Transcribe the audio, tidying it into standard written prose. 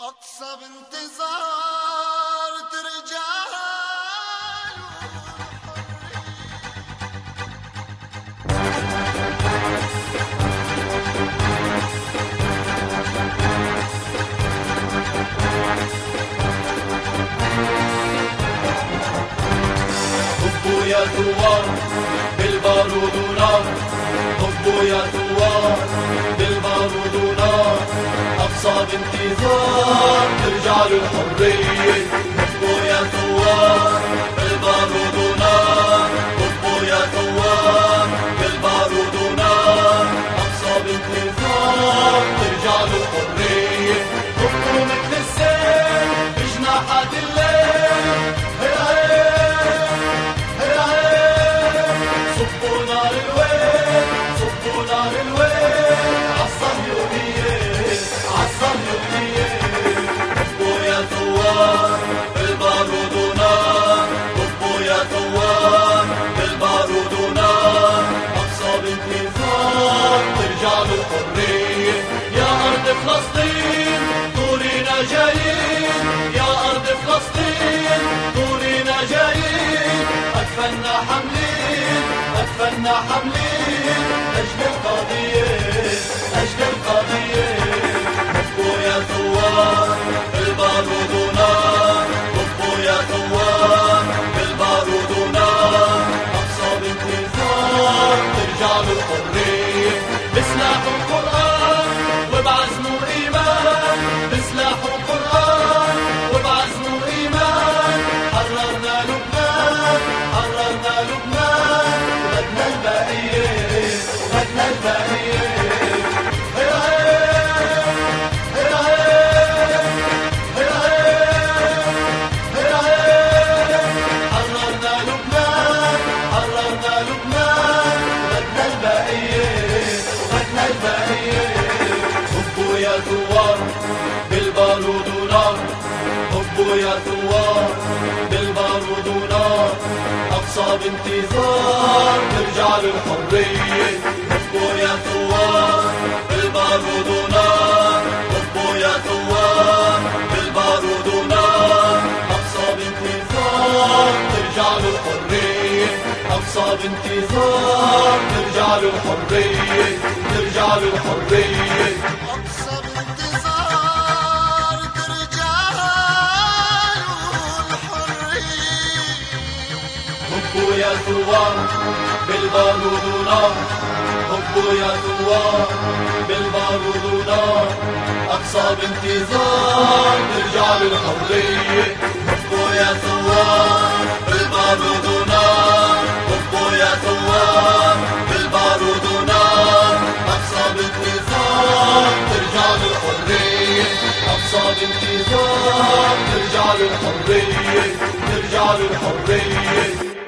أقصى بانتظار ترجع حبوا يا ثوار بالبارود ونار، حبوا يا ثوار بالبارود ونار، أقصى بانتظار ترجع للحرية. حبوا يا ثوار بالبارود ونار، حبوا يا ثوار بالبارود ونار، أقصى بانتظار ترجع للحرية. حبوا مثل السيل بجناحات الليل، صبوا نار الويل، صبوا نار الويل عالصهيونية، عالصهيونية. حبوا يا ثوار بالبارود ونار، حبوا يا ثوار بالبارود ونار، أقصى بانتظار ترجع للحرية. يا أرض فلسطين طولنا جايين، يا أرض فلسطين طولنا جايين، أكفنا حملين، أكفنا حملين أجل القضية، أجل القضية. حبوا يا ثوار بالبارود ونار، حبوا يا ثوار بالبارود ونار، أقصى بانتظار ترجع للحرية. بسلاح القرآن وبعزم وإيمان، بسلاح القرآن وبعزم وإيمان، حررنا لبنان، حررنا لبنان، غدنا البقية، غدنا البقية. حررنا لبنان، حررنا لبنان، غدنا البقية، غدنا البقية. حبوا يا ثوار بالبارود ونار، حبوا يا ثوار بالبارود ونار، أقصى بانتظار ترجع للحرية. حبوا يا ثوار بالبارود ونار، حبوا يا ثوار بالبارود ونار، أقصى بانتظار ترجع للحرية، أقصى بانتظار ترجع للحرية، ترجع للحرية. أقصى بانتظار ترجع للحرية. حبوا يا ثوار بالبارود ونار، حبوا يا ثوار بالبارود ونار، أقصى بانتظار ترجع للحرية. حبوا يا ثوار بالبارود ونار، حبوا يا ثوار بالبارود ونار، أقصى بانتظار ترجع للحرية، أقصى بانتظار ترجع للحرية، ترجع للحرية.